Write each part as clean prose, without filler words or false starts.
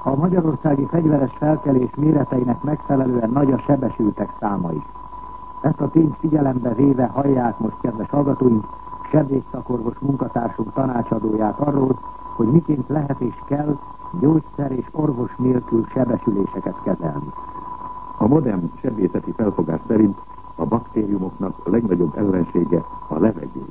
A magyarországi fegyveres felkelés méreteinek megfelelően nagy a sebesültek száma is. Ezt a tényt figyelembe véve hallják most, kedves hallgatóink, sebészszakorvos munkatársunk tanácsadóját arról, hogy miként lehet és kell gyógyszer és orvos nélkül sebesüléseket kezelni. A modern sebészeti felfogás szerint a baktériumoknak a legnagyobb ellensége a levegő.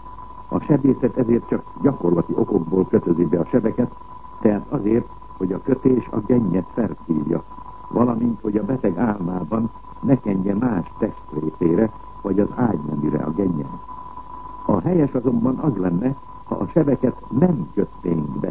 A sebészet ezért csak gyakorlati okokból kötözi be a sebeket, tehát azért, hogy a kötés a gennyet felszívja, valamint, hogy a beteg álmában ne kenje más testrészére, vagy az ágyneműre a gennyen. A helyes azonban az lenne, ha a sebeket nem kötnénk be.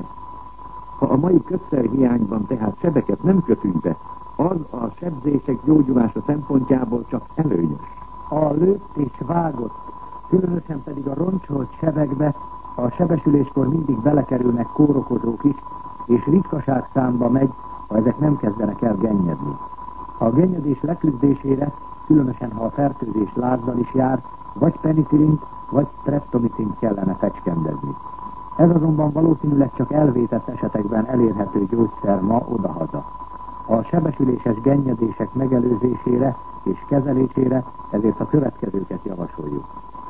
Ha a mai kötszerhiányban tehát sebeket nem kötünk be, az a sebzések gyógyulása szempontjából csak előnyös. A lőtt és vágott, különösen pedig a roncsolt sebekbe a sebesüléskor mindig belekerülnek kórokozók is, és ritkaság számba megy, ha ezek nem kezdenek el gennyedni. A gennyedés leküzdésére, különösen ha a fertőzés lázzal is jár, vagy penicillint, vagy streptomicint kellene fecskendezni. Ez azonban valószínűleg csak elvétett esetekben elérhető gyógyszer ma odahaza. A sebesüléses gennyedések megelőzésére és kezelésére ezért a következőket javasoljuk.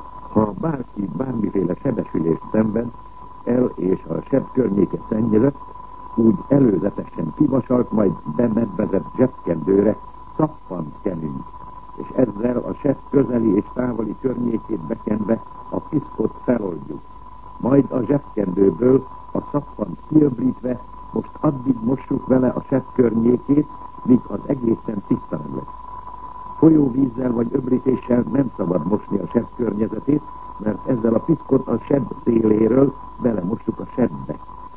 Ha bárki bármiféle sebesülést szenved el és a seb környéke szennyezett, úgy előzetesen kivasalt, majd bemedvezett zsebkendőre szappant kenünk, és ezzel a seb közeli és távoli környékét bekenve a piszkot feloldjuk. Majd a zsebkendőből a szappant kiöblítve most addig mossuk vele a seb környékét, míg az egészen tiszta nem lesz. Folyóvízzel vagy öblítéssel nem szabad mosni a seb környezetét, mert ezzel a piszkot a seb széléről belemossuk a sebbe.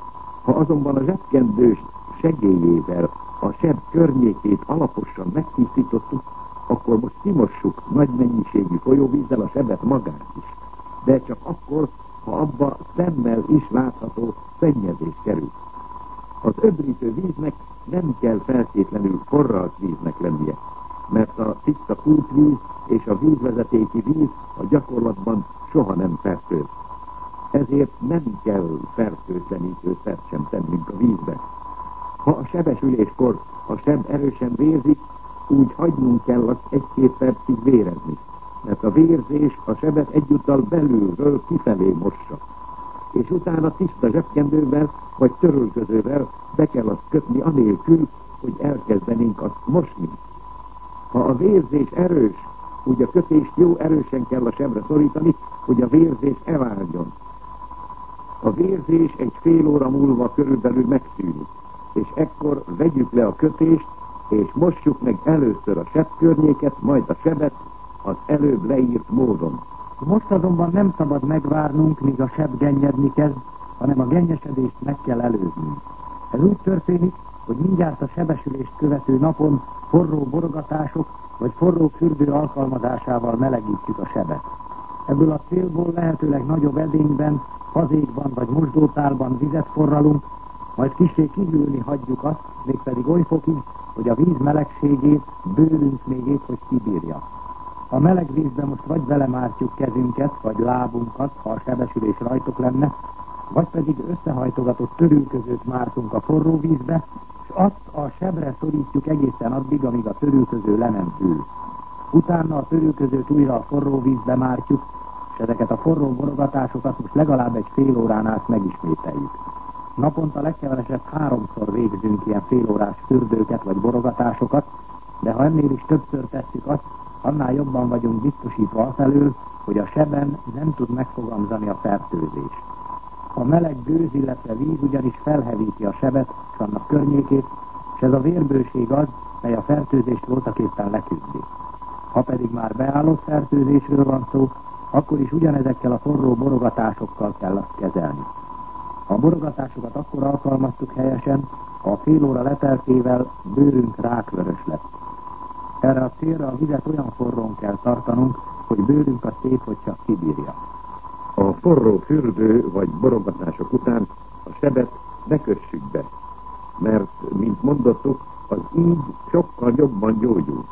Ha azonban a zsebkendős segélyével a seb környékét alaposan megtisztítottuk, akkor most kimossuk nagy mennyiségű folyóvízzel a sebet magát is. De csak akkor, ha abba szemmel is látható szennyezés kerül. Az öblítő víznek nem kell feltétlenül forralt víznek lennie, mert a tiszta kútvíz és a vízvezetéki víz a gyakorlatban soha nem fertőz. Ezért nem kell fertőtlenítőszert sem tennünk a vízbe. Ha a sebesüléskor a seb erősen vérzik, úgy hagynunk kell azt 1-2 percig vérezni, mert a vérzés a sebet egyúttal belülről kifelé mossa. És utána tiszta zsebkendővel vagy törölközővel be kell azt kötni anélkül, hogy elkezdenénk azt mosni. Ha a vérzés erős, úgy a kötést jó erősen kell a sebre szorítani, hogy a vérzés elálljon. A vérzés egy fél óra múlva körülbelül megszűnik, és ekkor vegyük le a kötést, és mossuk meg először a seb környéket, majd a sebet az előbb leírt módon. Most azonban nem szabad megvárnunk, míg a seb gennyedni kezd, hanem a gennyesedést meg kell előznünk. Ez úgy történik, hogy mindjárt a sebesülést követő napon forró borogatások vagy forró fürdő alkalmazásával melegítjük a sebet. Ebből a célból lehetőleg nagyobb edényben, fazékban vagy mosdótálban vizet forralunk, majd kissé kihűlni hagyjuk azt, mégpedig oly fokig, hogy a víz melegségét bőrünk még épp, hogy kibírja. A meleg vízbe most vagy belemártjuk kezünket, vagy lábunkat, ha a sebesülés rajtuk lenne, vagy pedig összehajtogatott törülközőt mártunk a forró vízbe, és azt a sebre szorítjuk egészen addig, amíg a törülköző le nem hűl. Utána a törülközőt újra a forró vízbe mártjuk, és ezeket a forró borogatásokat most legalább egy fél órán át megismételjük. Naponta legkevesebb 3-szor végzünk ilyen félórás fürdőket vagy borogatásokat, de ha ennél is többször tesszük azt, annál jobban vagyunk biztosítva afelől, hogy a seben nem tud megfogamzani a fertőzés. A meleg gőz, illetve víz ugyanis felhevíti a sebet és annak környékét, és ez a vérbőség az, mely a fertőzést voltaképpen leküzdi. Ha pedig már beállott fertőzésről van szó, akkor is ugyanezekkel a forró borogatásokkal kell azt kezelni. A borogatásokat akkor alkalmaztuk helyesen, ha a fél óra leteltével bőrünk rákvörös lett. Erre a célra a vizet olyan forrón kell tartanunk, hogy bőrünk a szép, hogy csak kibírja. A forró fürdő vagy borogatások után a sebet ne kössük be, mert, mint mondottuk, az így sokkal jobban gyógyul.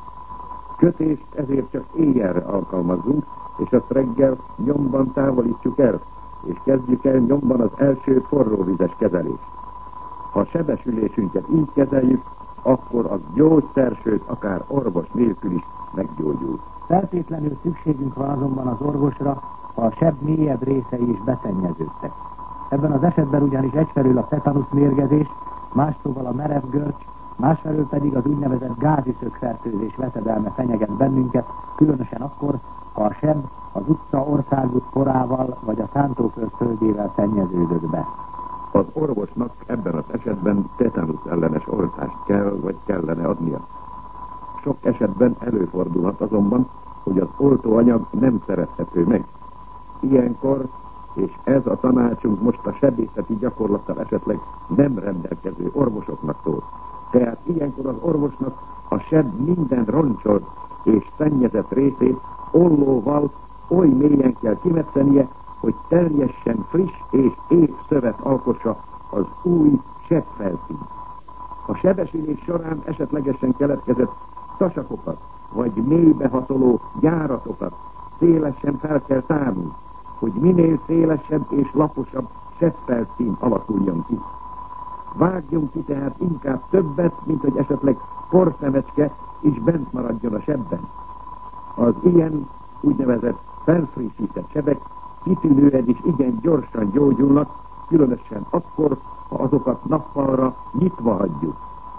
Kötést ezért csak éjjelre alkalmazzunk, és azt reggel nyomban távolítsuk el, és kezdjük el nyomban az első forróvizes kezelést. Ha sebesülésünket így kezeljük, akkor az gyógyszer, sőt akár orvos nélkül is meggyógyul. Feltétlenül szükségünk van azonban az orvosra, ha a seb mélyebb részei is beszennyeződtek. Ebben az esetben ugyanis egyfelől a tetanusz mérgezés, más szóval a merev görcs, másfelől pedig az úgynevezett gázüszökfertőzés veszedelme fenyeget bennünket, különösen akkor, ha a seb az utca országút porával vagy a szántóföld földjével szennyeződött be. Az orvosnak ebben az esetben tetanusz ellenes oltást kell vagy kellene adnia. Sok esetben előfordulhat azonban, hogy az oltóanyag nem szerethető meg. Ilyenkor, és ez a tanácsunk most a sebészeti gyakorlattal esetleg nem rendelkező orvosoknak szól. Tehát ilyenkor az orvosnak a seb minden roncsolt és szennyezett részét ollóval oly mélyen kell kimetszenie, hogy teljesen friss és épp szövet alkossa az új sebfelszín. A sebesülés során esetlegesen keletkezett tasakokat, vagy mélybehatoló járatokat szélesen fel kell tárni, hogy minél szélesebb és laposabb sebfelszín alakuljon ki. Vágjunk ki tehát inkább többet, mint hogy esetleg porszemecske is bent maradjon a sebben. Az ilyen úgynevezett felfrissített sebek kitűnően is igen gyorsan gyógyulnak, különösen akkor, ha azokat nappalra nyitva hagyjuk.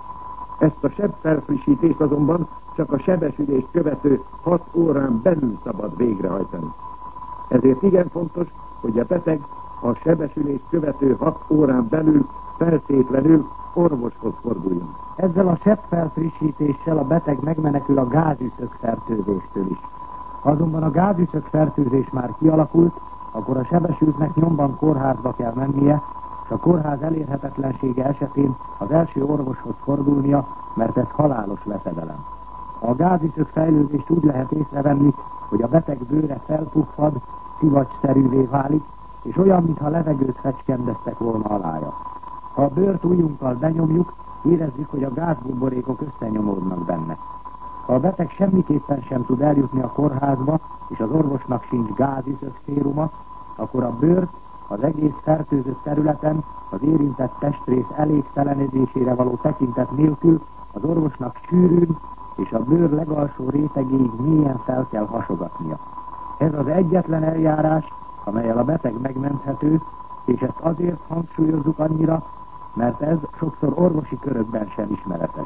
Ezt a sebfelfrissítést azonban csak a sebesülést követő 6 órán belül szabad végrehajtani. Ezért igen fontos, hogy a beteg a sebesülést követő 6 órán belül feltétlenül orvoshoz forduljon. Ezzel a sebfelfrissítéssel a beteg megmenekül a gázüszökfertőzéstől is. Ha azonban a gázüszökfertőzés már kialakult, akkor a sebesültnek nyomban kórházba kell mennie, és a kórház elérhetetlensége esetén az első orvoshoz fordulnia, mert ez halálos veszedelem. A gázüszök fejlődést úgy lehet észrevenni, hogy a beteg bőre felpuffad, szivacsszerűvé válik, és olyan, mintha levegőt fecskendeztek volna alája. Ha a bőrt ujjunkkal benyomjuk, érezzük, hogy a gázbuborékok összenyomódnak benne. Ha a beteg semmiképpen sem tud eljutni a kórházba, és az orvosnak sincs gázüszök széruma, akkor a bőrt az egész fertőzött területen az érintett testrész elégtelenedésére való tekintet nélkül az orvosnak sűrűn és a bőr legalsó rétegéig mélyen fel kell hasogatnia. Ez az egyetlen eljárás, amellyel a beteg megmenthető, és ezt azért hangsúlyozzuk annyira, mert ez sokszor orvosi körökben sem ismeretes.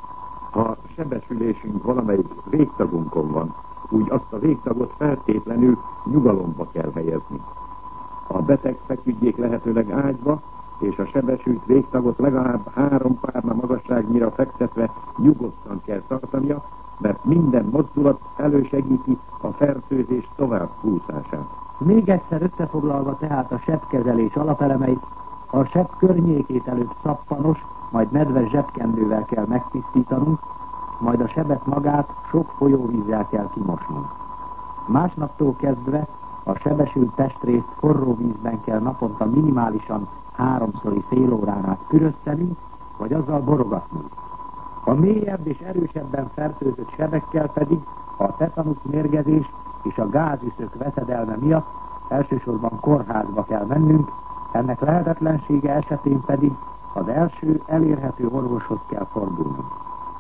Ha sebesülésünk valamelyik végtagunkon van, úgy azt a végtagot feltétlenül nyugalomba kell helyezni. A beteg feküdjék lehetőleg ágyba, és a sebesült végtagot legalább 3 párna magasságnyira fektetve nyugodtan kell tartania, mert minden mozdulat elősegíti a fertőzés tovább húzását. Még egyszer összefoglalva tehát a sebkezelés alapelemeit, a seb környékét előbb szappanos, majd nedves zsebkendővel kell megtisztítanunk, majd a sebet magát sok folyóvízzel kell kimosnunk. Másnaptól kezdve a sebesült testrészt forró vízben kell naponta minimálisan 3-szori fél órán át püröztenünk, vagy azzal borogatnunk. A mélyebb és erősebben fertőzött sebekkel pedig, ha a tetanusz mérgezés és a gázüszök veszedelme miatt elsősorban kórházba kell mennünk, ennek lehetetlensége esetén pedig az első elérhető orvoshoz kell fordulnunk.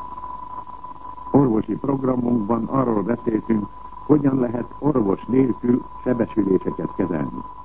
Orvosi programunkban arról beszéltünk, hogyan lehet orvos nélkül sebesüléseket kezelni.